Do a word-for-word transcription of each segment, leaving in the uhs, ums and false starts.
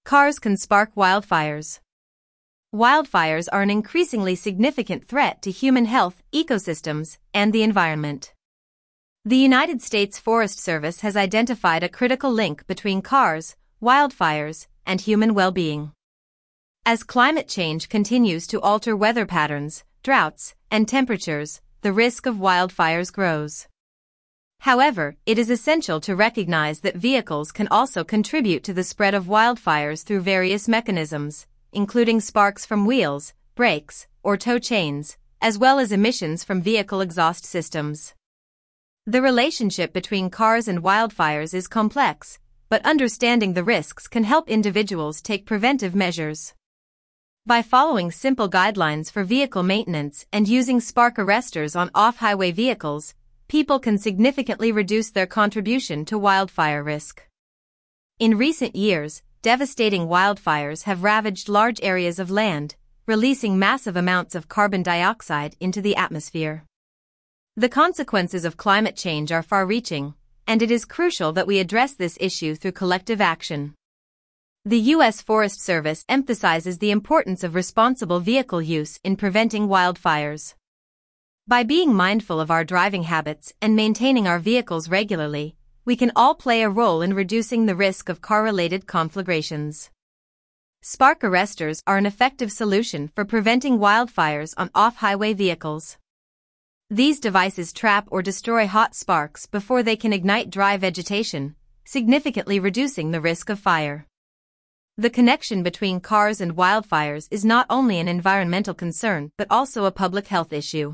Cars can spark wildfires. Wildfires are an increasingly significant threat to human health, ecosystems, and the environment. The United States Forest Service has identified a critical link between cars, wildfires, and human well-being. As climate change continues to alter weather patterns, droughts, and temperatures, the risk of wildfires grows. However, it is essential to recognize that vehicles can also contribute to the spread of wildfires through various mechanisms, including sparks from wheels, brakes, or tow chains, as well as emissions from vehicle exhaust systems. The relationship between cars and wildfires is complex, but understanding the risks can help individuals take preventive measures. By following simple guidelines for vehicle maintenance and using spark arresters on off-highway vehicles, people can significantly reduce their contribution to wildfire risk. In recent years, devastating wildfires have ravaged large areas of land, releasing massive amounts of carbon dioxide into the atmosphere. The consequences of climate change are far-reaching, and it is crucial that we address this issue through collective action. The U S Forest Service emphasizes the importance of responsible vehicle use in preventing wildfires. By being mindful of our driving habits and maintaining our vehicles regularly, we can all play a role in reducing the risk of car-related conflagrations. Spark arresters are an effective solution for preventing wildfires on off-highway vehicles. These devices trap or destroy hot sparks before they can ignite dry vegetation, significantly reducing the risk of fire. The connection between cars and wildfires is not only an environmental concern but also a public health issue.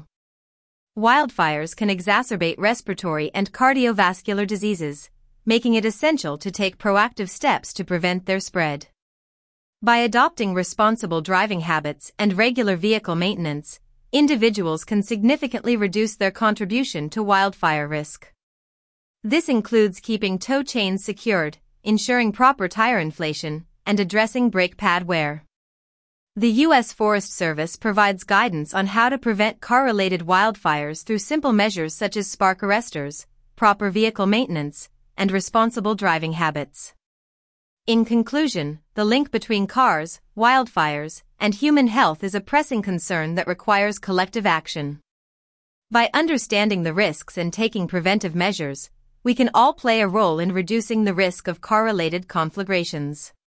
Wildfires can exacerbate respiratory and cardiovascular diseases, making it essential to take proactive steps to prevent their spread. By adopting responsible driving habits and regular vehicle maintenance, individuals can significantly reduce their contribution to wildfire risk. This includes keeping tow chains secured, ensuring proper tire inflation, and addressing brake pad wear. The U S Forest Service provides guidance on how to prevent car-related wildfires through simple measures such as spark arresters, proper vehicle maintenance, and responsible driving habits. In conclusion, the link between cars, wildfires, and human health is a pressing concern that requires collective action. By understanding the risks and taking preventive measures, we can all play a role in reducing the risk of car-related conflagrations.